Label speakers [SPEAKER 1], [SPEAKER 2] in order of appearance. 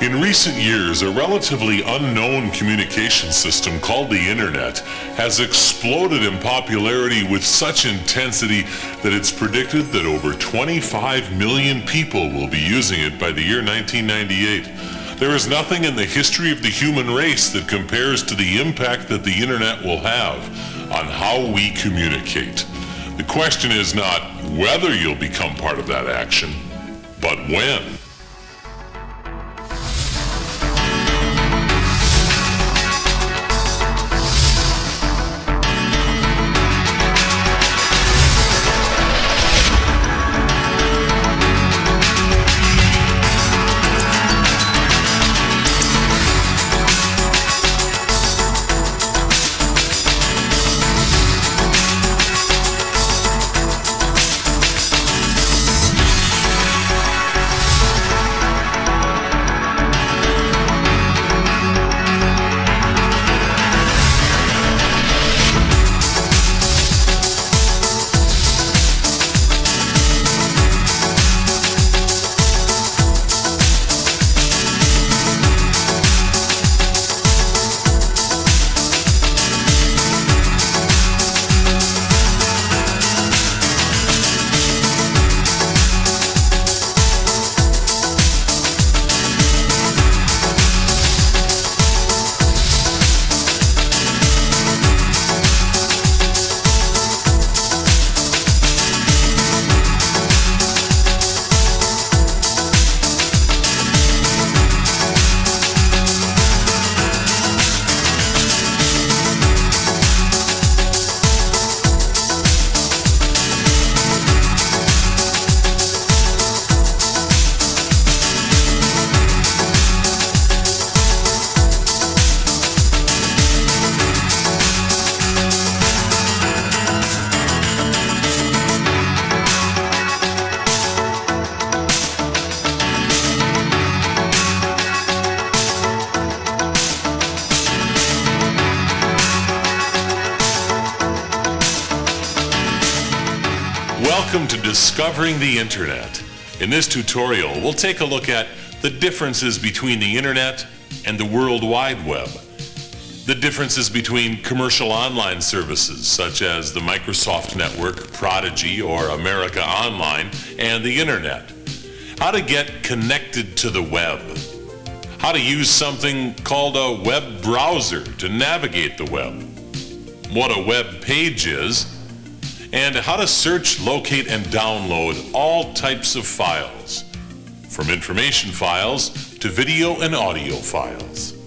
[SPEAKER 1] In recent years, a relatively unknown communication system called the Internet has exploded in popularity with such intensity that it's predicted that over 25 million people will be using it by the year 1998. There is nothing in the history of the human race that compares to the impact that the Internet will have on how we communicate. The question is not whether you'll become part of that action, but when. Welcome to Discovering the Internet. In this tutorial, we'll take a look at the differences between the Internet and the World Wide Web, the differences between commercial online services such as the Microsoft Network, Prodigy, or America Online, and the Internet, how to get connected to the web, how to use something called a web browser to navigate the web, what a web page is, and how to search, locate, and download all types of files, from information files to video and audio files.